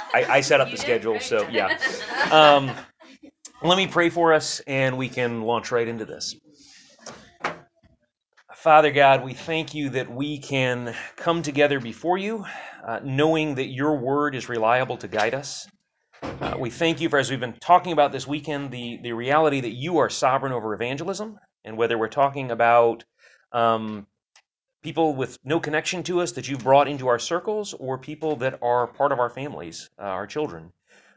I set up the schedule, so yeah. Um, let me pray for us, and we can launch right into this. Father God, we thank you that we can come together before you, knowing that your word is reliable to guide us. We thank you for, as we've been talking about this weekend, the reality that you are sovereign over evangelism, and whether we're talking about um, people with no connection to us that you've brought into our circles, or people that are part of our families, our children,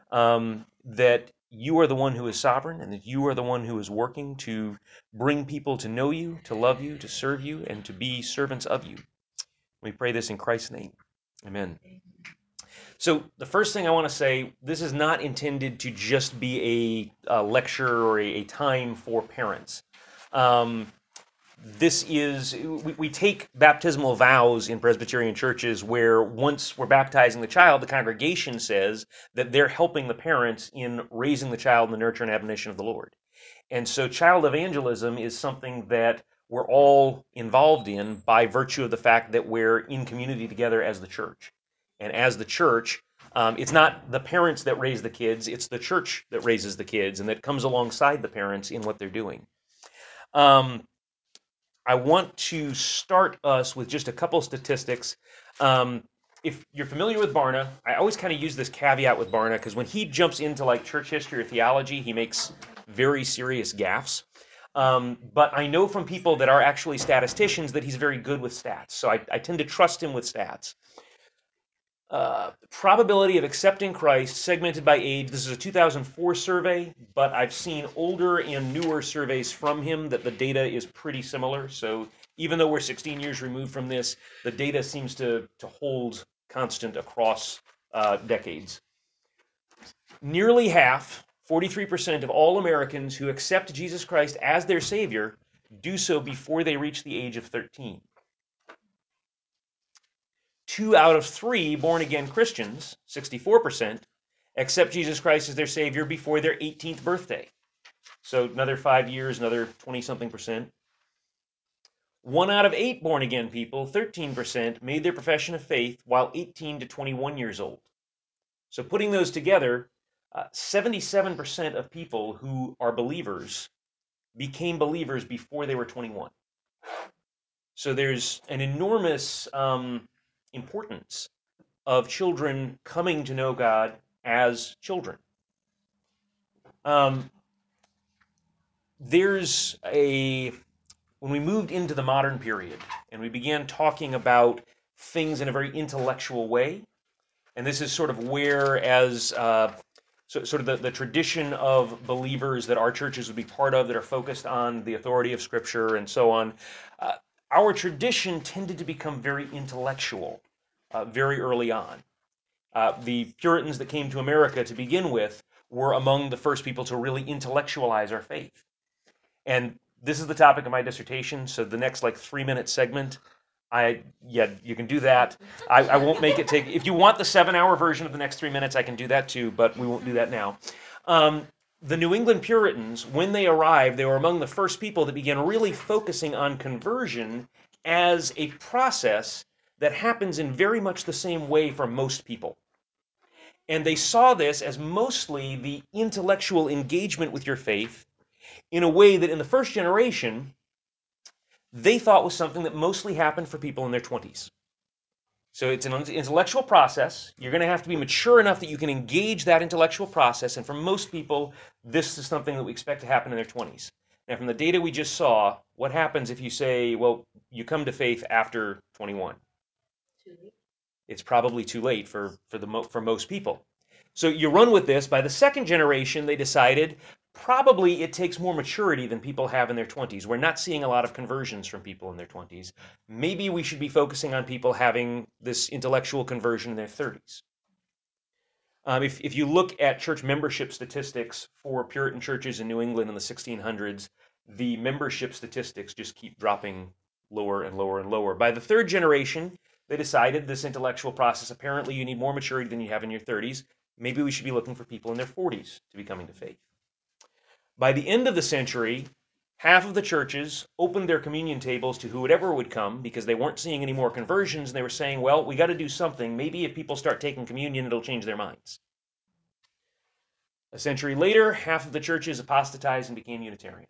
that you are the one who is sovereign, and that you are the one who is working to bring people to know you, to love you, to serve you, and to be servants of you. We pray this in Christ's name. Amen. So the first thing I want to say, this is not intended to just be a lecture or a time for parents. Um, this is, we take baptismal vows in Presbyterian churches where once we're baptizing the child, the congregation says that they're helping the parents in raising the child in the nurture and admonition of the Lord. And so child evangelism is something that we're all involved in by virtue of the fact that we're in community together as the church. And as the church, it's not the parents that raise the kids, it's the church that raises the kids and that comes alongside the parents in what they're doing. Um, I want to start us with just a couple statistics. Um, if you're familiar with Barna, I always kind of use this caveat with Barna because when he jumps into like church history or theology, he makes very serious gaffes. But I know from people that are actually statisticians that he's very good with stats. So I tend to trust him with stats. Probability of accepting Christ segmented by age. This is a 2004 survey, but I've seen older and newer surveys from him that the data is pretty similar. So even though we're 16 years removed from this, the data seems to hold constant across decades. Nearly half, 43% of all Americans who accept Jesus Christ as their Savior do so before they reach the age of 13. 2 out of 3 born again Christians, 64%, accept Jesus Christ as their Savior before their 18th birthday. So another 5 years, another 20 something percent. 1 out of 8 born again people, 13%, made their profession of faith while 18 to 21 years old. So putting those together, 77% of people who are believers became believers before they were 21. So there's an enormous importance of children coming to know God as children. Um, there's a when we moved into the modern period and we began talking about things in a very intellectual way, and this is sort of where, as sort of the tradition of believers that our churches would be part of that are focused on the authority of Scripture and so on, uh, our tradition tended to become very intellectual very early on. The Puritans that came to America to begin with were among the first people to really intellectualize our faith. And this is the topic of my dissertation. So the next like 3 minute segment, yeah, you can do that. I won't make it take. If you want the 7 hour version of the next 3 minutes, I can do that too. But we won't do that now. The New England Puritans, when they arrived, they were among the first people that began really focusing on conversion as a process that happens in very much the same way for most people. And they saw this as mostly the intellectual engagement with your faith in a way that in the first generation, they thought was something that mostly happened for people in their 20s. So it's an intellectual process. You're going to have to be mature enough that you can engage that intellectual process. And for most people, this is something that we expect to happen in their 20s. Now, from the data we just saw, what happens if you say, well, you come to faith after 21? It's probably too late for most people. So you run with this. By the second generation, they decided probably it takes more maturity than people have in their 20s. We're not seeing a lot of conversions from people in their 20s. Maybe we should be focusing on people having this intellectual conversion in their 30s. If you look at church membership statistics for Puritan churches in New England in the 1600s, the membership statistics just keep dropping lower and lower and lower. By the third generation, they decided this intellectual process, apparently you need more maturity than you have in your 30s. Maybe we should be looking for people in their 40s to be coming to faith. By the end of the century, Half of the churches opened their communion tables to whoever would come because they weren't seeing any more conversions, and they were saying, well, we got to do something. Maybe if people start taking communion, it'll change their minds. A century later, half of the churches apostatized and became Unitarian.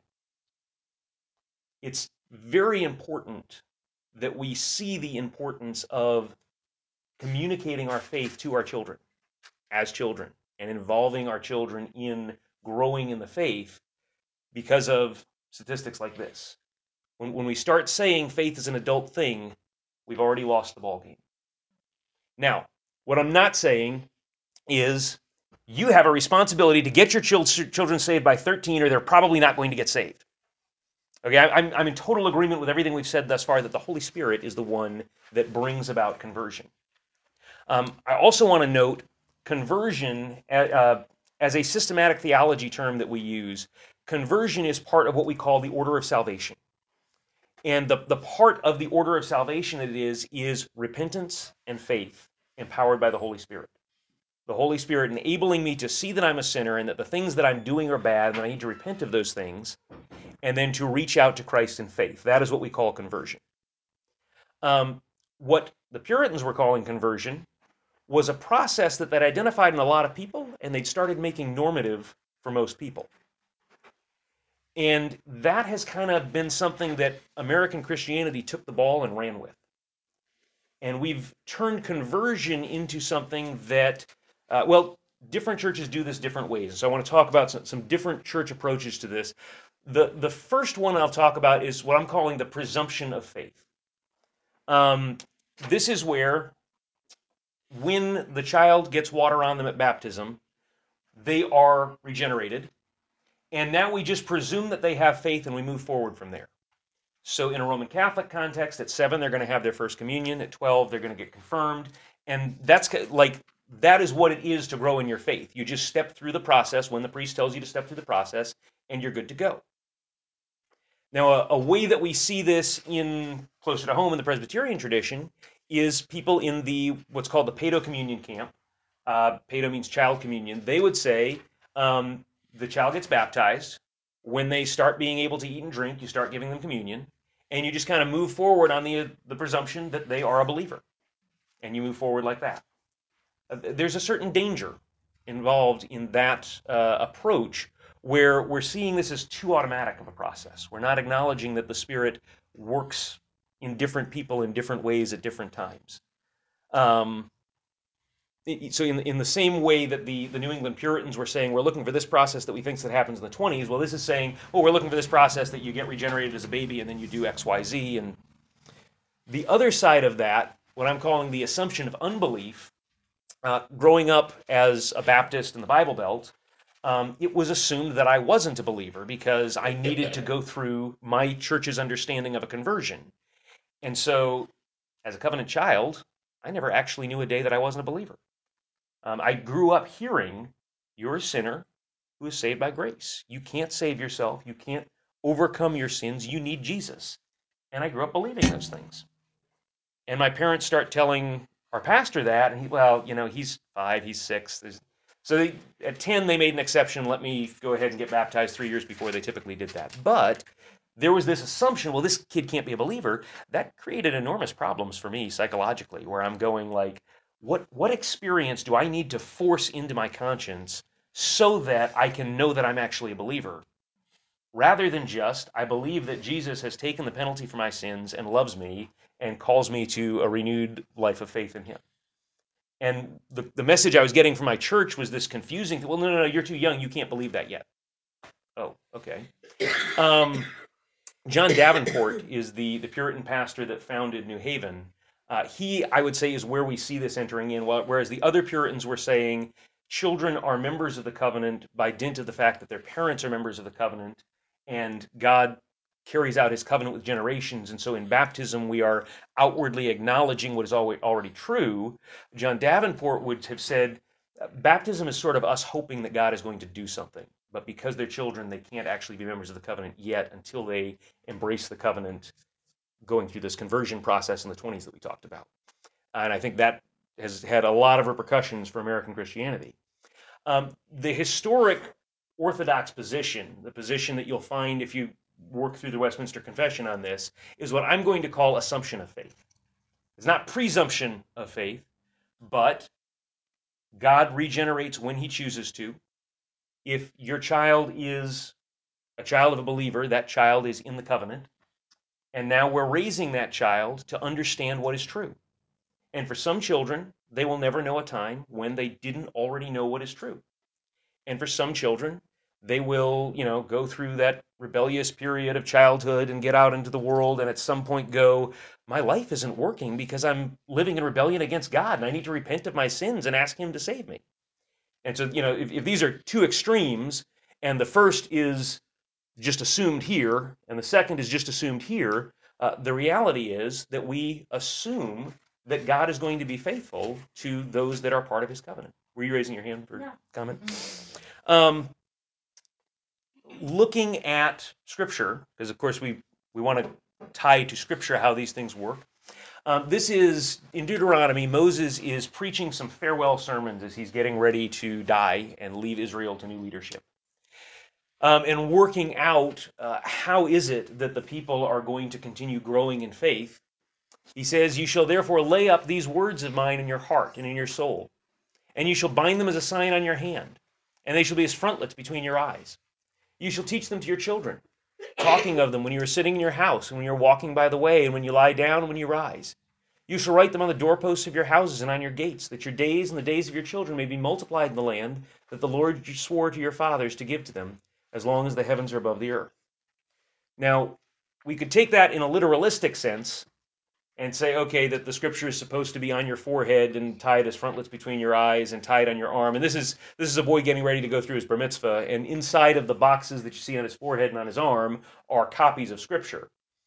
It's very important that we see the importance of communicating our faith to our children as children and involving our children in growing in the faith because of statistics like this. When we start saying faith is an adult thing, we've already lost the ball game. Now, what I'm not saying is you have a responsibility to get your children saved by 13 or they're probably not going to get saved. Okay, I'm in total agreement with everything we've said thus far that the Holy Spirit is the one that brings about conversion. I also want to note conversion as a systematic theology term that we use. Conversion is part of what we call the order of salvation. And the part of the order of salvation that it is repentance and faith empowered by the Holy Spirit. The Holy Spirit enabling me to see that I'm a sinner and that the things that I'm doing are bad and that I need to repent of those things and then to reach out to Christ in faith. That is what we call conversion. What the Puritans were calling conversion was a process that identified in a lot of people and they'd started making normative for most people. And that has kind of been something that American Christianity took the ball and ran with. And we've turned conversion into something that, well, different churches do this different ways. So I want to talk about some different church approaches to this. The first one I'll talk about is what I'm calling the presumption of faith. This is where, when the child gets water on them at baptism, they are regenerated. And now we just presume that they have faith and we move forward from there. So in a Roman Catholic context, at 7, they're going to have their first communion. At 12, they're going to get confirmed. And that's like, that is what it is to grow in your faith. You just step through the process when the priest tells you to step through the process, and you're good to go. Now, a way that we see this in closer to home in the Presbyterian tradition is people in the what's called the Paedo communion camp. Paedo means child communion. They would say the child gets baptized. When they start being able to eat and drink, you start giving them communion, and you just kind of move forward on the presumption that they are a believer, and you move forward like that. There's a certain danger involved in that approach where we're seeing this as too automatic of a process. We're not acknowledging that the Spirit works in different people in different ways at different times. Um, so in the same way that the New England Puritans were saying, we're looking for this process that we think that happens in the 20s, well, this is saying, oh, we're looking for this process that you get regenerated as a baby and then you do X, Y, Z. And the other side of that, what I'm calling the assumption of unbelief, growing up as a Baptist in the Bible Belt, it was assumed that I wasn't a believer because I needed to go through my church's understanding of a conversion. And so, as a covenant child, I never actually knew a day that I wasn't a believer. I grew up hearing, you're a sinner who is saved by grace. You can't save yourself. You can't overcome your sins. You need Jesus. And I grew up believing those things. And my parents start telling our pastor that, and well, he's 5, he's 6. At 10, they made an exception and let me go ahead and get baptized 3 years before they typically did that. But there was this assumption, well, this kid can't be a believer. That created enormous problems for me psychologically, where I'm going like, what experience do I need to force into my conscience so that I can know that I'm actually a believer? Rather than just, I believe that Jesus has taken the penalty for my sins and loves me and calls me to a renewed life of faith in him. And the message I was getting from my church was this confusing, well, no, you're too young, you can't believe that yet. Oh, okay. John Davenport is the Puritan pastor that founded New Haven. He, I would say, is where we see this entering in, whereas the other Puritans were saying children are members of the covenant by dint of the fact that their parents are members of the covenant, and God carries out his covenant with generations. And so in baptism, we are outwardly acknowledging what is already true. John Davenport would have said baptism is sort of us hoping that God is going to do something. But because they're children, they can't actually be members of the covenant yet until they embrace the covenant going through this conversion process in the 20s that we talked about. And I think that has had a lot of repercussions for American Christianity. The historic Orthodox position, the position that you'll find if you work through the Westminster Confession on this, is what I'm going to call assumption of faith. It's not presumption of faith, but God regenerates when he chooses to. If your child is a child of a believer, that child is in the covenant. And now we're raising that child to understand what is true. And for some children, they will never know a time when they didn't already know what is true. And for some children, they will, go through that rebellious period of childhood and get out into the world and at some point go, my life isn't working because I'm living in rebellion against God and I need to repent of my sins and ask him to save me. And so, if these are two extremes and the first is just assumed here and the second is just assumed here, the reality is that we assume that God is going to be faithful to those that are part of his covenant. Were you raising your hand for comment? Um, Looking at Scripture, because of course we want to tie to Scripture how these things work. This is in Deuteronomy. Moses is preaching some farewell sermons as he's getting ready to die and leave Israel to new leadership. And working out how is it that the people are going to continue growing in faith. He says, you shall therefore lay up these words of mine in your heart and in your soul, and you shall bind them as a sign on your hand, and they shall be as frontlets between your eyes. You shall teach them to your children, talking of them when you are sitting in your house, and when you are walking by the way, and when you lie down, and when you rise. You shall write them on the doorposts of your houses and on your gates, that your days and the days of your children may be multiplied in the land that the Lord swore to your fathers to give to them, as long as the heavens are above the earth. Now, we could take that in a literalistic sense and say, okay, that the scripture is supposed to be on your forehead and tied as frontlets between your eyes and tied on your arm. And this is a boy getting ready to go through his bar mitzvah, and inside of the boxes that you see on his forehead and on his arm are copies of scripture.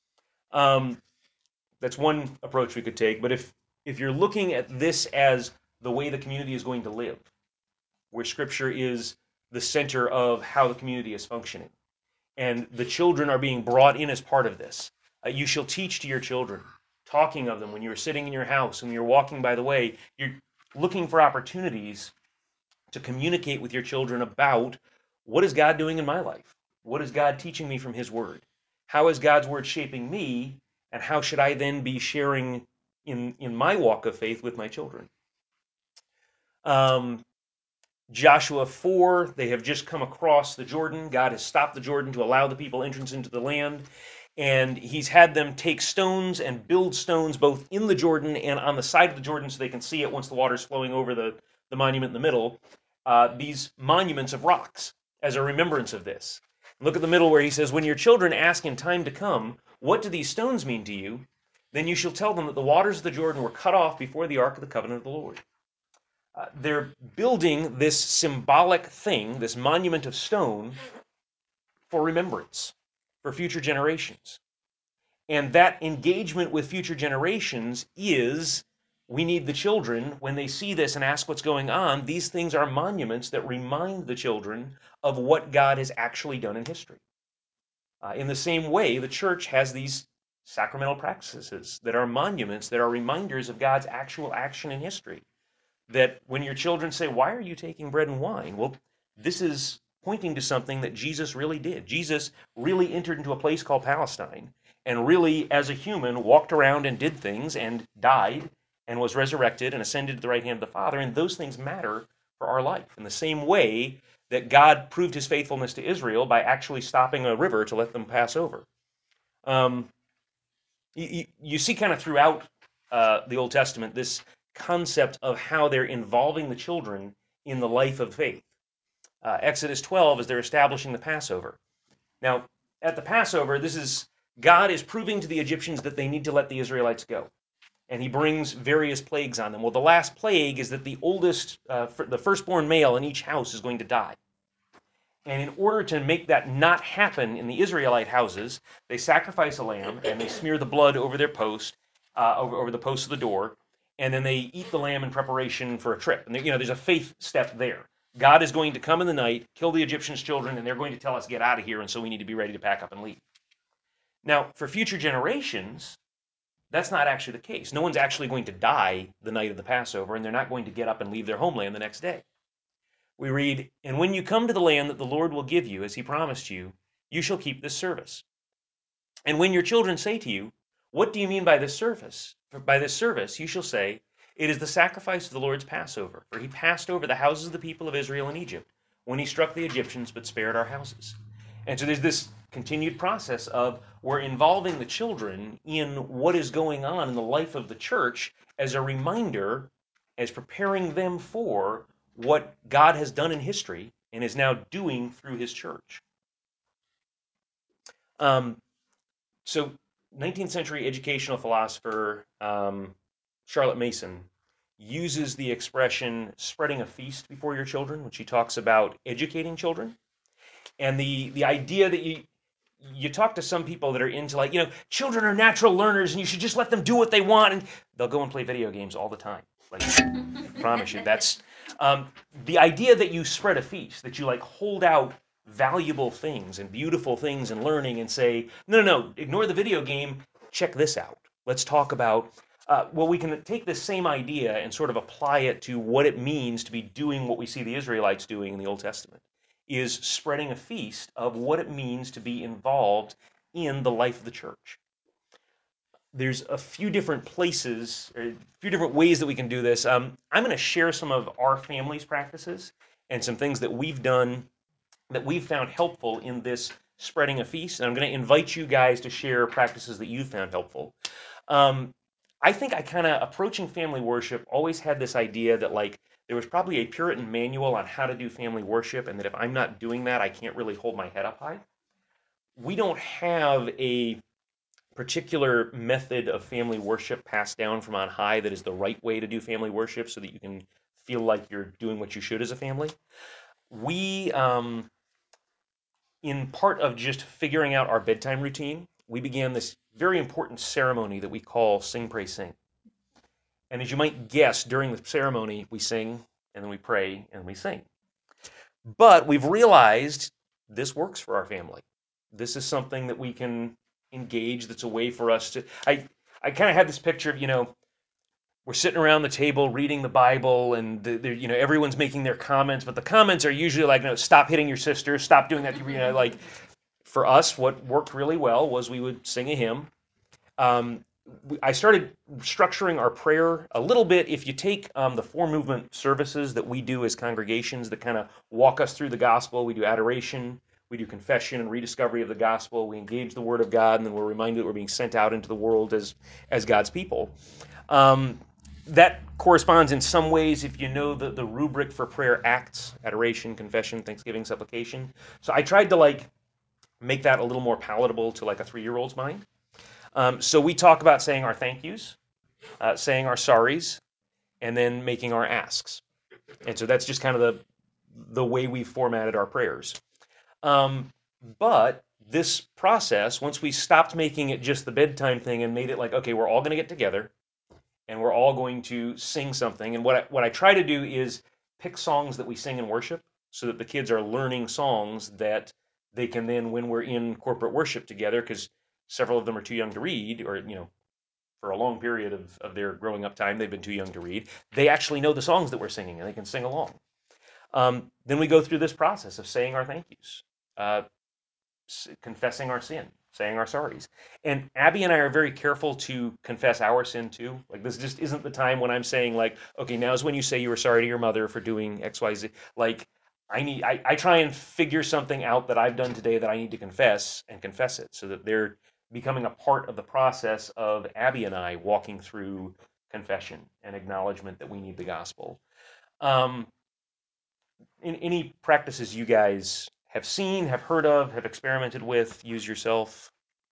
That's one approach we could take. But if you're looking at this as the way the community is going to live, where scripture is the center of how the community is functioning, and the children are being brought in as part of this. You shall teach to your children, talking of them when you're sitting in your house and you're walking by the way. You're looking for opportunities to communicate with your children about what is God doing in my life? What is God teaching me from his word? How is God's word shaping me? And how should I then be sharing in my walk of faith with my children? Um, Joshua 4, they have just come across the Jordan. God has stopped the Jordan to allow the people entrance into the land. And he's had them take stones and build stones both in the Jordan and on the side of the Jordan so they can see it once the water's flowing over the monument in the middle. These monuments of rocks as a remembrance of this. Look at the middle where he says, when your children ask in time to come, what do these stones mean to you? Then you shall tell them that the waters of the Jordan were cut off before the ark of the covenant of the Lord. They're building this symbolic thing, this monument of stone, for remembrance, for future generations. And that engagement with future generations is, we need the children, when they see this and ask what's going on, these things are monuments that remind the children of what God has actually done in history. In the same way, the church has these sacramental practices that are monuments, that are reminders of God's actual action in history. That when your children say, why are you taking bread and wine? Well, this is pointing to something that Jesus really did. Jesus really entered into a place called Palestine and really, as a human, walked around and did things and died and was resurrected and ascended to the right hand of the Father. And those things matter for our life. In the same way that God proved his faithfulness to Israel by actually stopping a river to let them pass over. Um, you see kind of throughout the Old Testament this concept of how they're involving the children in the life of faith. Exodus 12 is they're establishing the Passover. Now, at the Passover, God is proving to the Egyptians that they need to let the Israelites go. And he brings various plagues on them. Well, the last plague is that the firstborn male in each house is going to die. And in order to make that not happen in the Israelite houses, they sacrifice a lamb and they smear the blood over their post, over the post of the door, and then they eat the lamb in preparation for a trip. And there's a faith step there. God is going to come in the night, kill the Egyptians' children, and they're going to tell us get out of here, and so we need to be ready to pack up and leave. Now, for future generations, that's not actually the case. No one's actually going to die the night of the Passover, and they're not going to get up and leave their homeland the next day. We read, and when you come to the land that the Lord will give you, as he promised you, you shall keep this service. And when your children say to you, what do you mean by this service? By this service, you shall say, it is the sacrifice of the Lord's Passover, for he passed over the houses of the people of Israel in Egypt, when he struck the Egyptians but spared our houses. And so there's this continued process of we're involving the children in what is going on in the life of the church as a reminder, as preparing them for what God has done in history and is now doing through his church. Um, So, 19th century educational philosopher Charlotte Mason uses the expression spreading a feast before your children when she talks about educating children. And the idea that you talk to some people that are into, like, children are natural learners and you should just let them do what they want, and they'll go and play video games all the time. Like, I promise you, that's um, the idea that you spread a feast, that you like hold out valuable things and beautiful things and learning and say, no, no, no, ignore the video game, check this out. Let's talk about, well, we can take this same idea and sort of apply it to what it means to be doing what we see the Israelites doing in the Old Testament, is spreading a feast of what it means to be involved in the life of the church. There's a few different places, or a few different ways that we can do this. I'm going to share some of our family's practices and some things that we've done that we've found helpful in this spreading a feast. And I'm going to invite you guys to share practices that you've found helpful. Um, I think I kind of, approaching family worship, always had this idea that, like, there was probably a Puritan manual on how to do family worship, and that if I'm not doing that, I can't really hold my head up high. We don't have a particular method of family worship passed down from on high that is the right way to do family worship so that you can feel like you're doing what you should as a family. We, in part of just figuring out our bedtime routine, we began this very important ceremony that we call Sing, Pray, Sing. And as you might guess, during the ceremony, we sing, and then we pray, and we sing. But we've realized this works for our family. This is something that we can engage. That's a way for us to. I kind of had this picture of, we're sitting around the table reading the Bible, and everyone's making their comments, but the comments are usually like, no, stop hitting your sister, stop doing that. Like, for us, what worked really well was we would sing a hymn. um, I started structuring our prayer a little bit. If you take the four movement services that we do as congregations that kind of walk us through the gospel, we do adoration, we do confession and rediscovery of the gospel, we engage the word of God, and then we're reminded that we're being sent out into the world as God's people. Um, that corresponds in some ways, if you know the rubric for prayer: acts, adoration, confession, thanksgiving, supplication. So I tried to, like, make that a little more palatable to, like, a 3-year-old's mind. So we talk about saying our thank yous, saying our sorries, and then making our asks. And so that's just kind of the way we formatted our prayers. Um, but this process, once we stopped making it just the bedtime thing and made it like, okay, we're all going to get together and we're all going to sing something. And what I try to do is pick songs that we sing in worship so that the kids are learning songs that they can then, when we're in corporate worship together, because several of them are too young to read, or, for a long period of their growing up time, they've been too young to read. They actually know the songs that we're singing and they can sing along. Then we go through this process of saying our thank yous, uh, confessing our sin, saying our sorries. And Abby and I are very careful to confess our sin too. Like, this just isn't the time when I'm saying, like, okay, now's when you say you were sorry to your mother for doing XYZ. Like, I try and figure something out that I've done today that I need to confess, and confess it, so that they're becoming a part of the process of Abby and I walking through confession and acknowledgement that we need the gospel. Um, in any practices you guys have seen, have heard of, have experimented with, use yourself?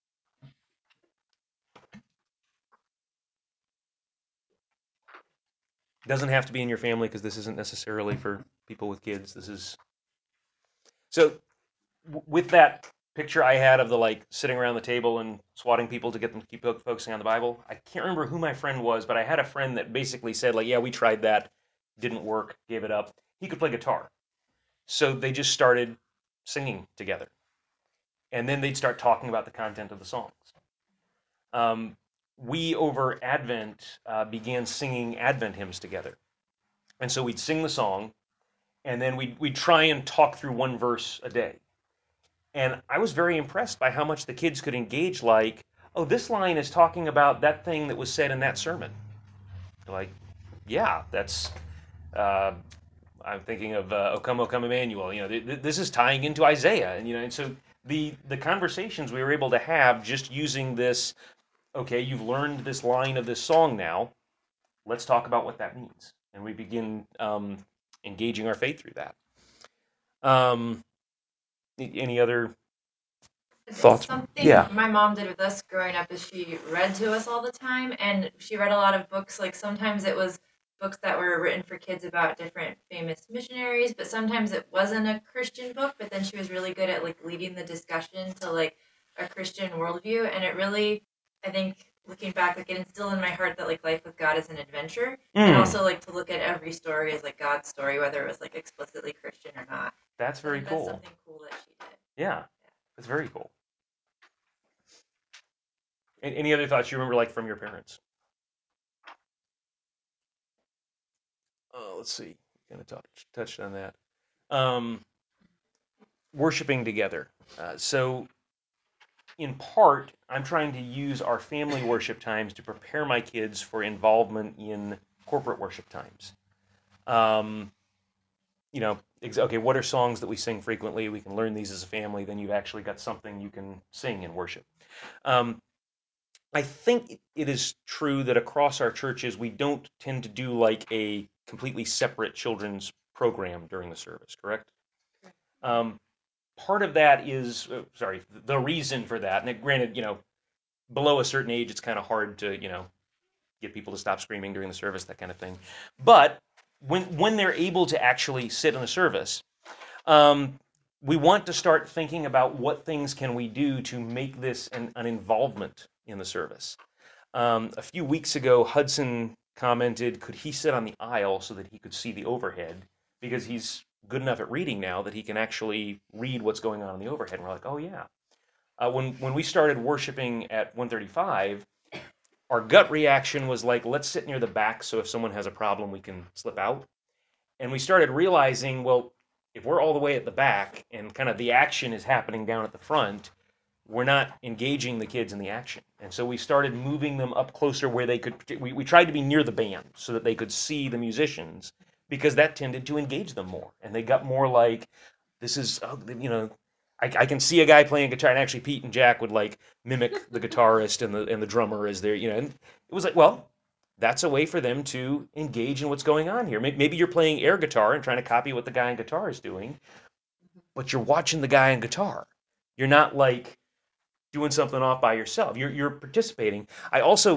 Doesn't have to be in your family, because this isn't necessarily for people with kids. This is so. With that picture I had of the, like, sitting around the table and swatting people to get them to keep focusing on the Bible. I can't remember who my friend was, but I had a friend that basically said, like, yeah, we tried that, didn't work, gave it up. He could play guitar, so they just started singing together, and then they'd start talking about the content of the songs. um, we, over Advent, began singing Advent hymns together. And so we'd sing the song, and then we'd try and talk through one verse a day. And I was very impressed by how much the kids could engage, like, oh, this line is talking about that thing that was said in that sermon. Like, yeah, that's, uh, I'm thinking of O Come, O Come Emmanuel. This is tying into Isaiah. And so the conversations we were able to have just using this, okay, you've learned this line of this song now, let's talk about what that means. And we begin engaging our faith through that. Um, any other thoughts? Something Yeah. my mom did with us growing up is she read to us all the time, and she read a lot of books. Like sometimes it was books that were written for kids about different famous missionaries, but sometimes it wasn't a Christian book. But then she was really good at like leading the discussion to like a Christian worldview, and it really, I think, looking back, like it instilled in my heart that like life with God is an adventure, and Mm, also like to look at every story as like God's story, whether it was like explicitly Christian or not. that's So I very think that's cool. something cool that she did. Yeah, that's very cool. Any other thoughts you remember, like from your parents? Let's see. Kind of touched on that. Um, Worshiping together. So, in part, I'm trying to use our family worship times to prepare my kids for involvement in corporate worship times. Um, okay, what are songs that we sing frequently? We can learn these as a family. Then you've actually got something you can sing in worship. Um, I think it is true that across our churches, we don't tend to do like a completely separate children's program during the service, correct? Um, Part of that is, sorry, the reason for that, and granted, below a certain age, it's kind of hard to, get people to stop screaming during the service, that kind of thing. But when they're able to actually sit in the service, um, we want to start thinking about what things can we do to make this an involvement in the service. A few weeks ago, Hudson commented, could he sit on the aisle so that he could see the overhead? Because he's good enough at reading now that he can actually read what's going on in the overhead. And we're like, oh, yeah. When we started worshiping at 135, our gut reaction was like, let's sit near the back so if someone has a problem, we can slip out. And we started realizing, well, if we're all the way at the back and kind of the action is happening down at the front, we're not engaging the kids in the action. And so we started moving them up closer where they could. We tried to be near the band so that they could see the musicians because that tended to engage them more. And they got more like, this is, I can see a guy playing guitar. And actually, Pete and Jack would like mimic the guitarist and the drummer as they're. And it was like, well, that's a way for them to engage in what's going on here. Maybe you're playing air guitar and trying to copy what the guy on guitar is doing, but you're watching the guy on guitar. You're not like doing something off by yourself. You're participating. I also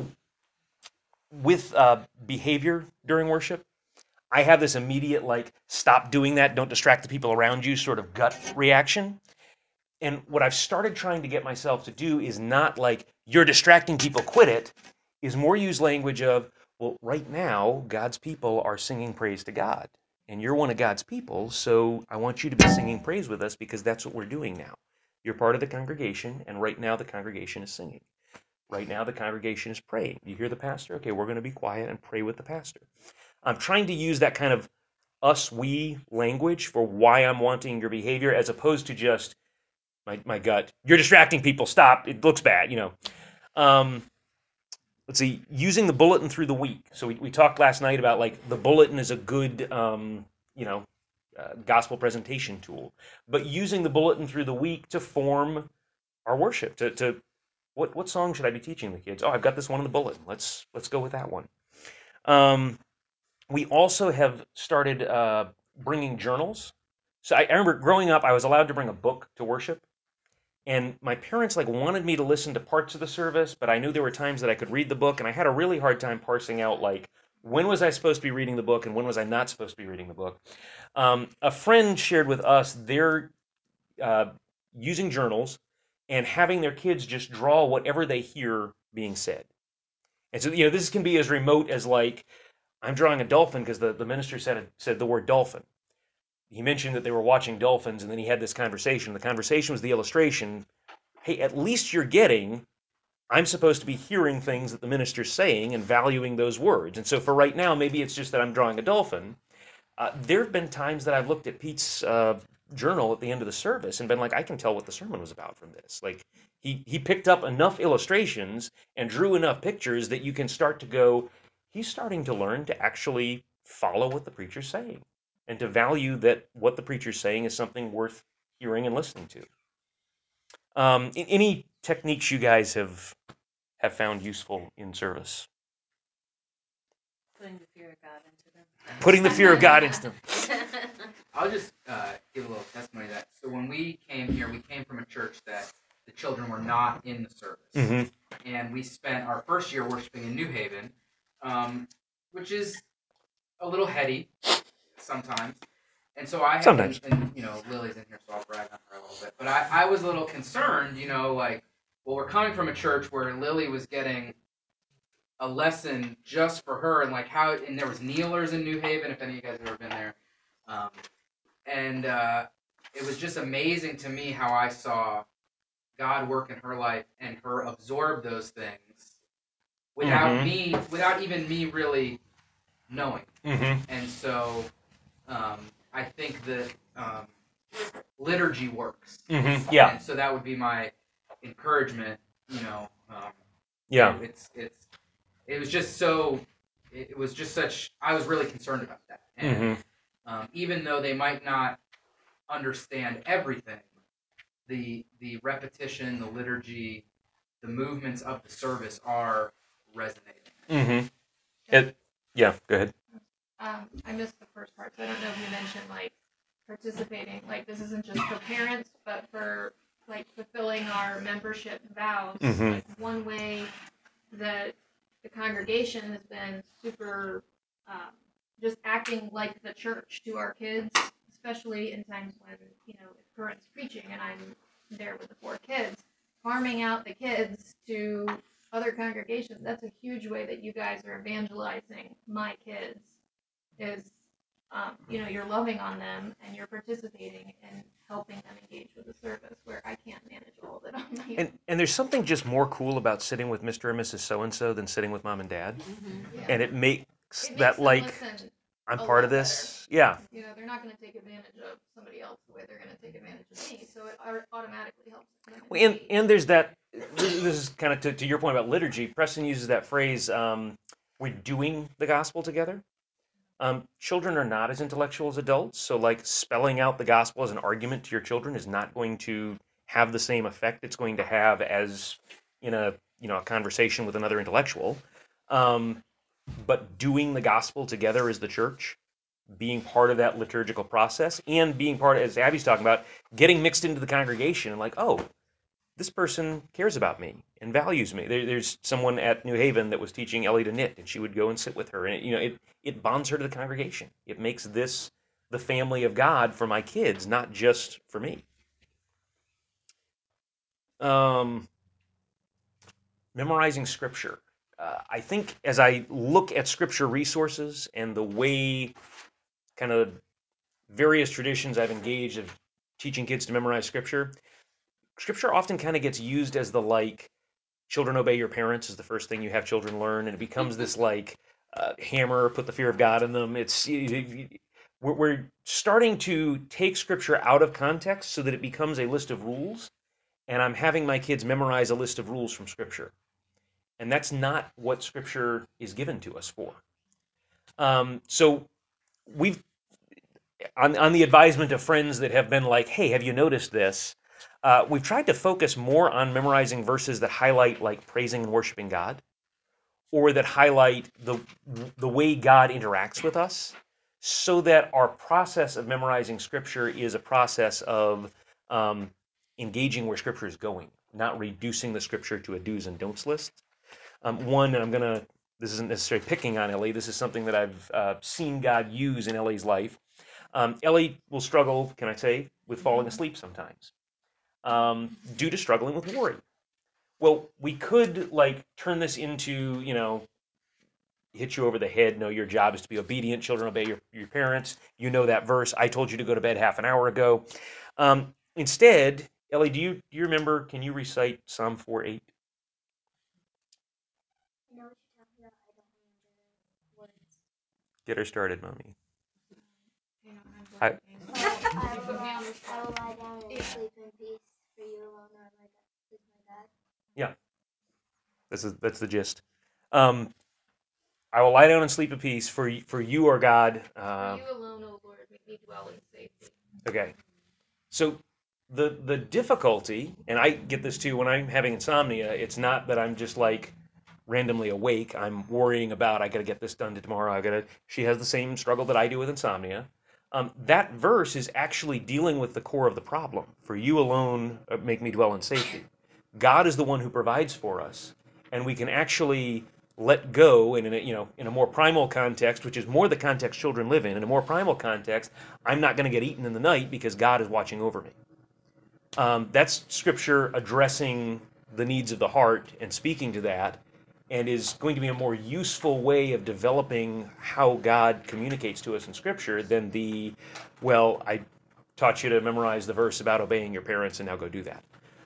with behavior during worship, I have this immediate like stop doing that, don't distract the people around you sort of gut reaction. And what I've started trying to get myself to do is not like you're distracting people, quit it, is more use language of, well, right now God's people are singing praise to God. And you're one of God's people, so I want you to be singing praise with us because that's what we're doing now. You're part of the congregation, and right now the congregation is singing. Right now, the congregation is praying. You hear the pastor? Okay, we're going to be quiet and pray with the pastor. I'm trying to use that kind of us, we language for why I'm wanting your behavior as opposed to just my gut. You're distracting people. Stop. It looks bad. Um, let's see. Using the bulletin through the week. So we talked last night about like the bulletin is a good, you know, gospel presentation tool. But using the bulletin through the week to form our worship, to what song should I be teaching the kids? Oh, I've got this one in the bulletin. Let's go with that one. Um, we also have started bringing journals. So I remember growing up, I was allowed to bring a book to worship, and my parents like wanted me to listen to parts of the service, but I knew there were times that I could read the book, and I had a really hard time parsing out like when was I supposed to be reading the book and when was I not supposed to be reading the book. A friend shared with us their uh, using journals and having their kids just draw whatever they hear being said. And so, this can be as remote as like, I'm drawing a dolphin because the minister said the word dolphin. He mentioned that they were watching dolphins, and then he had this conversation. The conversation was the illustration. Hey, at least you're getting, I'm supposed to be hearing things that the minister's saying and valuing those words. And so for right now, maybe it's just that I'm drawing a dolphin. There have been times that I've looked at Pete's journal at the end of the service and been like, I can tell what the sermon was about from this. Like he picked up enough illustrations and drew enough pictures that you can start to go, he's starting to learn to actually follow what the preacher's saying and to value that what the preacher's saying is something worth hearing and listening to. Any techniques you guys have found useful in service? Putting the fear of God into them. Putting the fear of God into them. I'll just give a little testimony of that. So when we came here, we came from a church that the children were not in the service. Mm-hmm. And we spent our first year worshiping in New Haven, which is a little heady sometimes. And so I had, and Lily's in here, so I'll brag on her a little bit. But I was a little concerned, like, well, we're coming from a church where Lily was getting a lesson just for her, and like how, and there was kneelers in New Haven, if any of you guys have ever been there. And it was just amazing to me how I saw God work in her life and her absorb those things without me, without even me really knowing. Mm-hmm. And so I think that liturgy works. Mm-hmm. Yeah. And so that would be my encouragement. Yeah. It was just so. It was just such. I was really concerned about that. And even though they might not understand everything, the repetition, the liturgy, the movements of the service are resonating. Mm-hmm. Yeah, go ahead. I missed the first part, so I don't know if you mentioned like participating. Like this isn't just for parents, but for like fulfilling our membership vows. Mm-hmm. Like one way that the congregation has been super just acting like the church to our kids, especially in times when if Current's preaching and I'm there with the 4 kids, farming out the kids to other congregations. That's a huge way that you guys are evangelizing my kids. Is you're loving on them and you're participating and helping them engage with the service where I can't manage all of it on my own. And there's something just more cool about sitting with Mr. and Mrs. So and so than sitting with mom and dad. Yeah. And it makes that them like listen I'm a part of lot this. Yeah. they're not going to take advantage of somebody else the way they're going to take advantage of me. So it automatically helps them. And there's that. This is kind of to your point about liturgy. Preston uses that phrase. We're doing the gospel together. Children are not as intellectual as adults, so like spelling out the gospel as an argument to your children is not going to have the same effect it's going to have as in a a conversation with another intellectual. But doing the gospel together as the church, being part of that liturgical process, and being part, as Abby's talking about, getting mixed into the congregation and like, oh, this person cares about me and values me. There's someone at New Haven that was teaching Ellie to knit, and she would go and sit with her, and it bonds her to the congregation. It makes this the family of God for my kids, not just for me. Memorizing scripture. I think as I look at scripture resources and the way kind of various traditions I've engaged of teaching kids to memorize scripture, scripture often kind of gets used as the like children obey your parents is the first thing you have children learn, and it becomes this like hammer, put the fear of God in them. We're starting to take scripture out of context so that it becomes a list of rules, and I'm having my kids memorize a list of rules from scripture, and that's not what scripture is given to us for. So we've on the advisement of friends that have been like, hey, have you noticed this? We've tried to focus more on memorizing verses that highlight like praising and worshiping God, or that highlight the way God interacts with us, so that our process of memorizing Scripture is a process of engaging where Scripture is going, not reducing the Scripture to a do's and don'ts list. One, and this isn't necessarily picking on Ellie, this is something that I've seen God use in Ellie's life. Ellie will struggle, can I say, with falling asleep sometimes due to struggling with worry. Well, we could like turn this into, hit you over the head. No, your job is to be obedient. Children obey your parents. You know that verse. I told you to go to bed half an hour ago. Instead, Ellie, do you remember? Can you recite Psalm 4:8? I know what you're talking about. I don't remember words. Get her started, mommy. That's the gist. Um, I will lie down and sleep in peace, for you are God. For you alone, O Lord, make me dwell in safety. Okay. So the difficulty, and I get this too when I'm having insomnia, it's not that I'm just like randomly awake. I'm worrying about I got to get this done to tomorrow. I got to. She has the same struggle that I do with insomnia. That verse is actually dealing with the core of the problem. For you alone make me dwell in safety. God is the one who provides for us, and we can actually let go. And in a more primal context, which is more the context children live in a more primal context, I'm not going to get eaten in the night because God is watching over me. That's scripture addressing the needs of the heart and speaking to that, and is going to be a more useful way of developing how God communicates to us in scripture than well, I taught you to memorize the verse about obeying your parents and now go do that.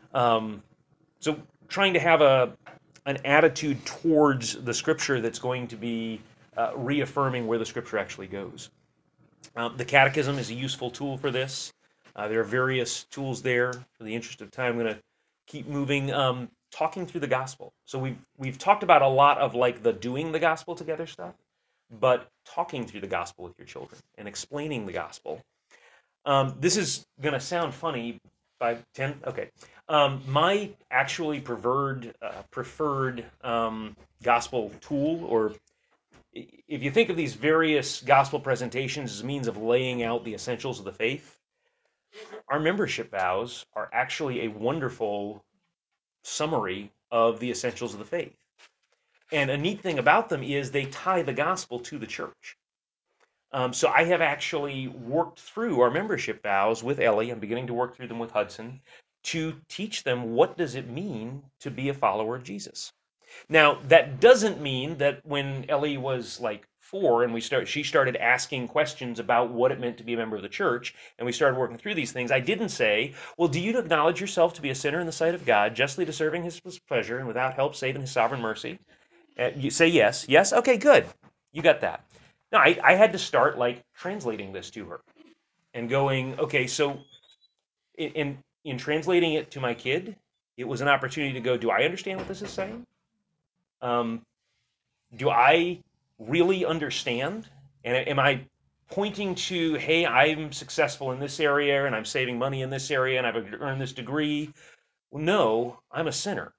So trying to have an attitude towards the scripture that's going to be reaffirming where the scripture actually goes. The catechism is a useful tool for this. There are various tools there. For the interest of time, I'm going to keep moving. Talking through the gospel. So we've talked about a lot of like the doing the gospel together stuff, but talking through the gospel with your children and explaining the gospel. This is going to sound funny. 5, 10, okay. My actually preferred gospel tool, or if you think of these various gospel presentations as a means of laying out the essentials of the faith, our membership vows are actually a wonderful summary of the essentials of the faith. And a neat thing about them is they tie the gospel to the church. So I have actually worked through our membership vows with Ellie. I'm beginning to work through them with Hudson to teach them what does it mean to be a follower of Jesus. Now, that doesn't mean that when Ellie was like 4 and she started asking questions about what it meant to be a member of the church, and we started working through these things, I didn't say, well, do you acknowledge yourself to be a sinner in the sight of God, justly deserving his pleasure, and without help save in his sovereign mercy? You say yes. Yes? Okay, good. You got that. No, I had to start like translating this to her and going, okay, so in translating it to my kid, it was an opportunity to go, do I understand what this is saying? Um, do I really understand? And am I pointing to, hey, I'm successful in this area and I'm saving money in this area and I've earned this degree? Well, no, I'm a sinner.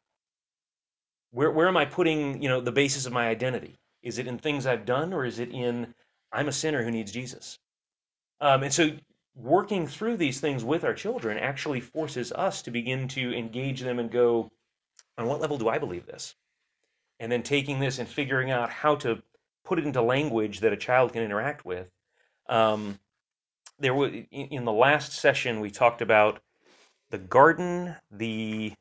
Where am I putting, the basis of my identity? Is it in things I've done, or is it in I'm a sinner who needs Jesus? And so working through these things with our children actually forces us to begin to engage them and go, on what level do I believe this? And then taking this and figuring out how to put it into language that a child can interact with. Um, there was in the last session we talked about the garden, the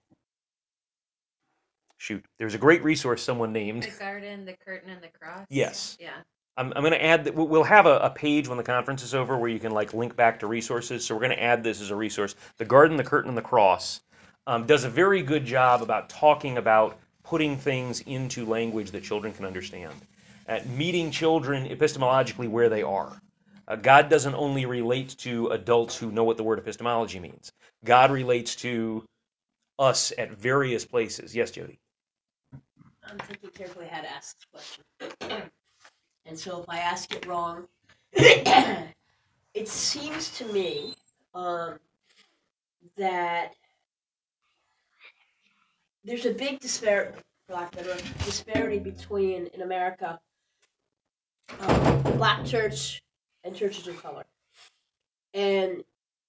shoot. There's a great resource someone named. The garden, the curtain, and the cross. Yes. Yeah. I'm going to add that we'll have a page when the conference is over where you can like link back to resources. So we're going to add this as a resource. The Garden, the Curtain, and the Cross does a very good job about talking about putting things into language that children can understand, at meeting children epistemologically where they are. God doesn't only relate to adults who know what the word epistemology means. God relates to us at various places. Yes, Jody. I'm thinking carefully how to ask this question. And so if I ask it wrong, it seems to me that there's a big disparity, for lack of a better word, disparity between, in America, the black church and churches of color. And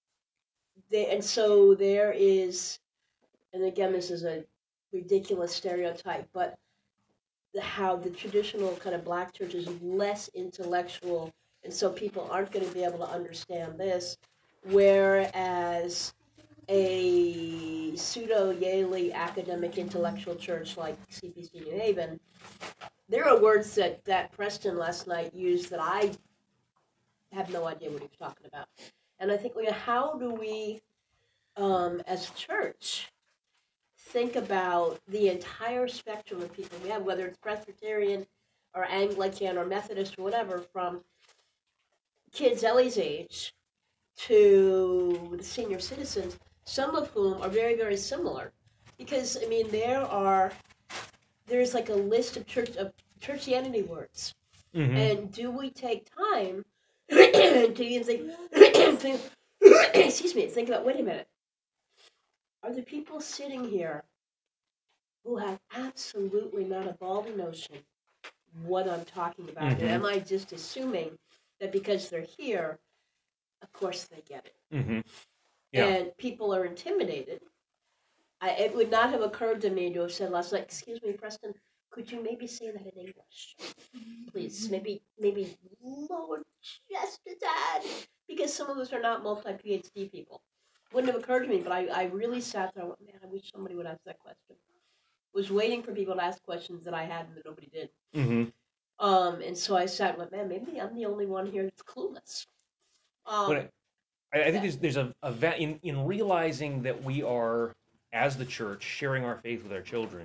so there is, and again, this is a ridiculous stereotype, but how the traditional kind of black church is less intellectual, and so people aren't going to be able to understand this, whereas a pseudo-Yale academic intellectual church like CPC New Haven, there are words that Preston last night used that I have no idea what he was talking about. And I think, how do we, as a church, think about the entire spectrum of people we have, whether it's Presbyterian or Anglican or Methodist or whatever, from kids Ellie's age to the senior citizens, some of whom are very, very similar. Because, I mean, there there's like a list of churchianity words, and do we take time to even think, excuse me, think about, wait a minute, are the people sitting here who have absolutely not a baldy notion what I'm talking about? And am I just assuming that because they're here, of course they get it? Yeah. And people are intimidated. It would not have occurred to me to have said last night, excuse me, Preston, could you maybe say that in English? Please, maybe lower just a tad, because some of us are not multi-PhD people. Wouldn't have occurred to me, but I really sat there and went, man, I wish somebody would ask that question. Was waiting for people to ask questions that I had and that nobody did. And so I sat and went, man, maybe I'm the only one here that's clueless. But I think there's in realizing that we are, as the church, sharing our faith with our children.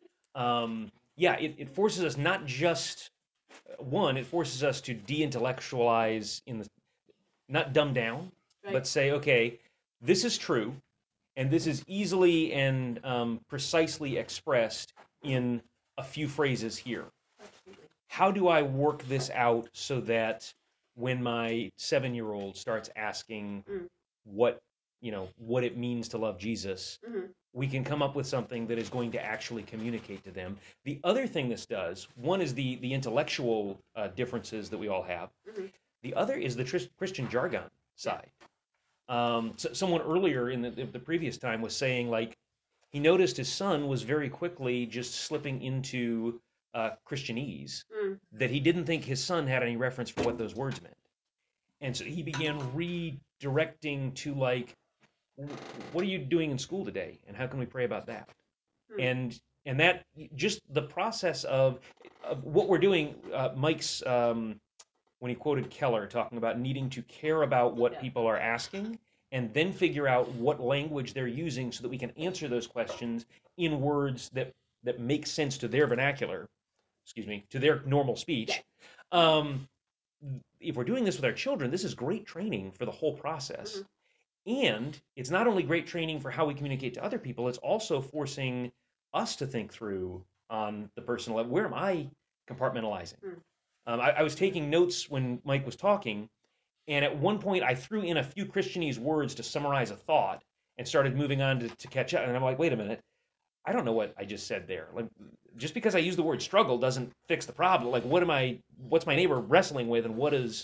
It forces us not just it forces us to de-intellectualize not dumb down, but say, okay, this is true, and this is easily and precisely expressed in a few phrases here. How do I work this out so that when my 7-year-old starts asking what it means to love Jesus, we can come up with something that is going to actually communicate to them. The other thing this does, one is the intellectual differences that we all have. The other is the Christian jargon side. Someone earlier in the previous time was saying, like, he noticed his son was very quickly just slipping into Christianese, that he didn't think his son had any reference for what those words meant. And so he began redirecting to, like, what are you doing in school today, and how can we pray about that? And that, just the process of what we're doing, Mike's, when he quoted Keller talking about needing to care about what people are asking and then figure out what language they're using so that we can answer those questions in words that make sense to their vernacular, to their normal speech. If we're doing this with our children, this is great training for the whole process. And it's not only great training for how we communicate to other people, it's also forcing us to think through on the personal level. Where am I compartmentalizing? I was taking notes when Mike was talking, and at one point I threw in a few Christianese words to summarize a thought and started moving on to catch up. And I'm like, wait a minute, I don't know what I just said there. Like, just because I use the word struggle doesn't fix the problem. Like, what's my neighbor wrestling with, and what is...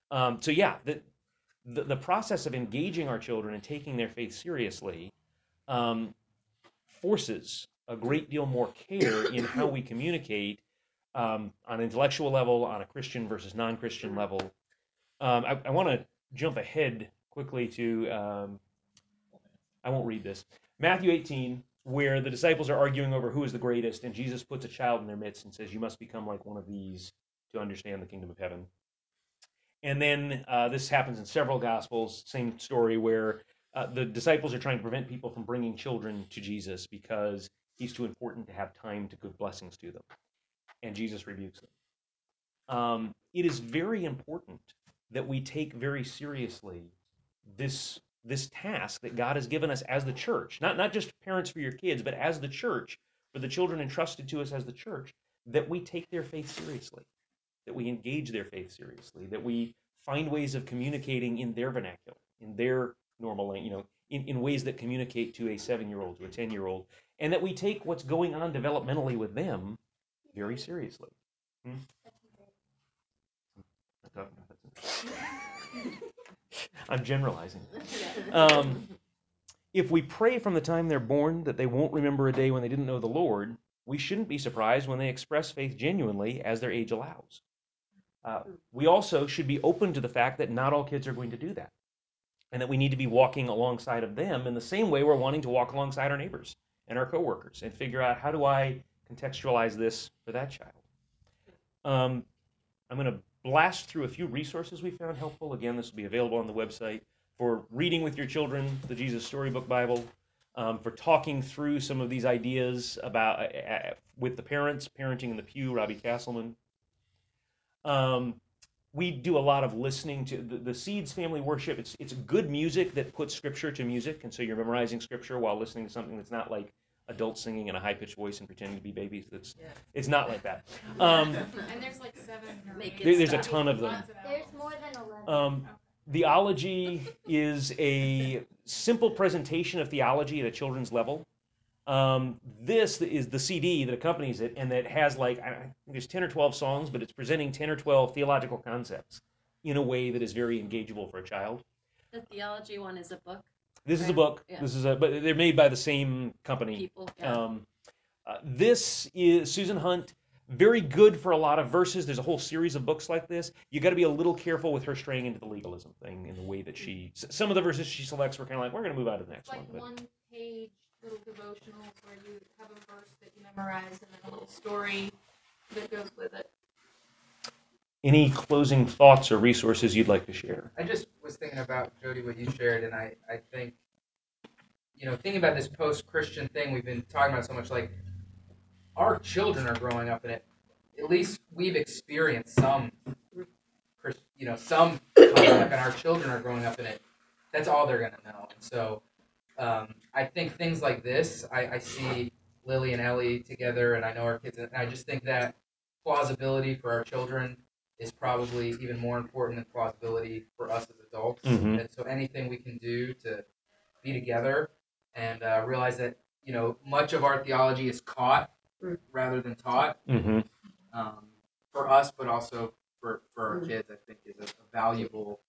The process of engaging our children and taking their faith seriously forces a great deal more care in how we communicate on an intellectual level, on a Christian versus non-Christian level. I want to jump ahead quickly to, I won't read this, Matthew 18, where the disciples are arguing over who is the greatest, and Jesus puts a child in their midst and says, you must become like one of these to understand the kingdom of heaven. And then this happens in several Gospels, same story, where the disciples are trying to prevent people from bringing children to Jesus because he's too important to have time to give blessings to them. And Jesus rebukes them. It is very important that we take very seriously this task that God has given us as the church, not just parents for your kids, but as the church, for the children entrusted to us as the church, that we take their faith seriously, that we engage their faith seriously, that we find ways of communicating in their vernacular, in their normal language, in ways that communicate to a 7-year-old, to a 10-year-old, and that we take what's going on developmentally with them very seriously. I'm generalizing. If we pray from the time they're born that they won't remember a day when they didn't know the Lord, we shouldn't be surprised when they express faith genuinely as their age allows. We also should be open to the fact that not all kids are going to do that, and that we need to be walking alongside of them in the same way we're wanting to walk alongside our neighbors and our coworkers and figure out, how do I contextualize this for that child? I'm going to blast through a few resources we found helpful. Again, this will be available on the website for reading with your children, the Jesus Storybook Bible, for talking through some of these ideas about with the parents, Parenting in the Pew, Robbie Castleman. We do a lot of listening to the Seeds Family Worship. It's good music that puts scripture to music, and so you're memorizing scripture while listening to something that's not like adults singing in a high-pitched voice and pretending to be babies. Yeah. It's not like that. And there's like 7 or Make 8. it There's a stop. ton of them. Lots albums. There's more than 11. Theology is a simple presentation of theology at a children's level. This is the CD that accompanies it, and that has like, I think there's 10 or 12 songs, but it's presenting 10 or 12 theological concepts in a way that is very engageable for a child. The theology one is a book. This is a Right. book. Yeah. But they're made by the same company. People. Yeah. This is Susan Hunt. Very good for a lot of verses. There's a whole series of books like this. You got to be a little careful with her straying into the legalism thing in the way that some of the verses she selects were kind of like, we're going to move on to the next It's like one. one-page little devotionals where you have a verse that you memorize and then a little story that goes with it. Any closing thoughts or resources you'd like to share? I just was thinking about, Jody, what you shared, and I think, thinking about this post-Christian thing we've been talking about so much, like, our children are growing up in it. At least we've experienced some concept, and our children are growing up in it. That's all they're going to know. And so I think things like this, I see Lily and Ellie together, and I know our kids, and I just think that plausibility for our children is probably even more important than plausibility for us as adults. Mhm. And so anything we can do to be together and realize that, much of our theology is caught rather than taught, Mm-hmm. for us, but also for our kids, I think is a valuable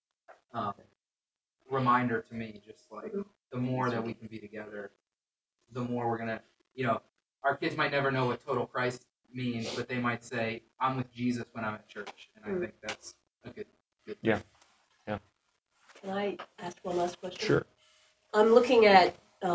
reminder to me. Just like the more that we can be together, the more we're gonna, our kids might never know what total Christ means, but they might say, "I'm with Jesus when I'm at church," and I think that's a good thing. Yeah. Can I ask one last question? Sure. I'm looking at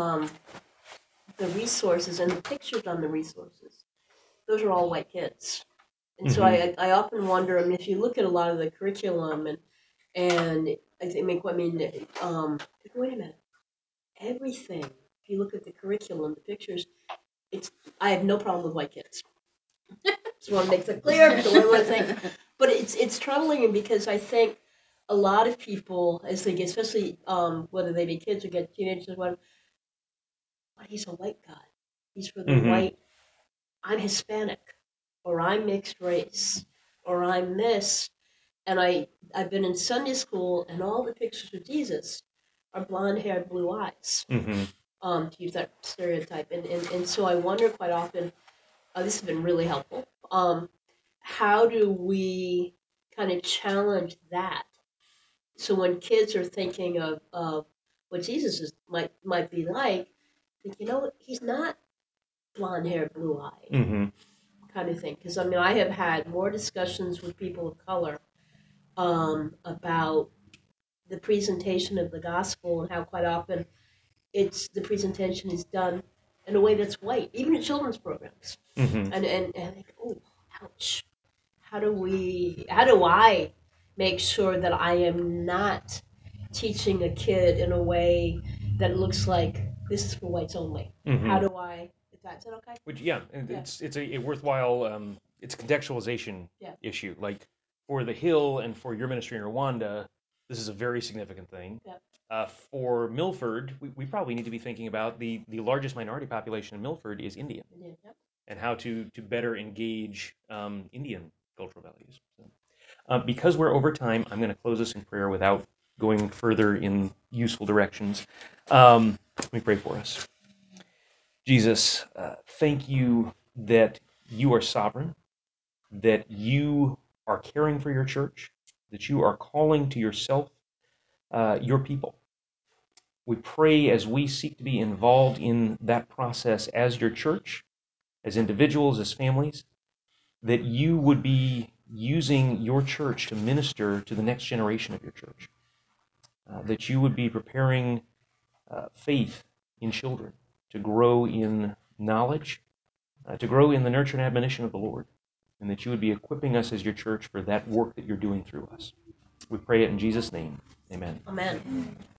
the resources and the pictures on the resources. Those are all white kids. And so I often wonder, if you look at a lot of the curriculum and I think, wait a minute, everything, if you look at the curriculum, the pictures, I have no problem with white kids. Just want to make that clear, the way I want to think. But it's troubling because I think a lot of people, as they get, especially whether they be kids or get teenagers or whatever, but he's a white guy. He's for the white, I'm Hispanic, or I'm mixed race, or I'm this. And I've been in Sunday school, and all the pictures of Jesus are blonde hair, blue eyes, to use that stereotype. And so I wonder quite often, this has been really helpful, how do we kind of challenge that? So when kids are thinking of what Jesus might be like, think, he's not blonde hair, blue eyed, kind of thing. Because I have had more discussions with people of color about the presentation of the gospel and how quite often the presentation is done in a way that's white, even in children's programs. And I think, oh, ouch. How do I make sure that I am not teaching a kid in a way that looks like this is for whites only? How do I? Is that okay? Which it's a worthwhile it's a contextualization issue. Like for the Hill and for your ministry in Rwanda, this is a very significant thing. For Milford, we probably need to be thinking about the largest minority population in Milford is Indian, and how to better engage Indian cultural values. So, because we're over time, I'm going to close this in prayer without going further in useful directions. Let me pray for us. Jesus, thank you that you are sovereign, that you are caring for your church, that you are calling to yourself your people. We pray as we seek to be involved in that process as your church, as individuals, as families, that you would be using your church to minister to the next generation of your church, that you would be preparing faith in children to grow in knowledge, to grow in the nurture and admonition of the Lord, and that you would be equipping us as your church for that work that you're doing through us. We pray it in Jesus' name. Amen. Amen.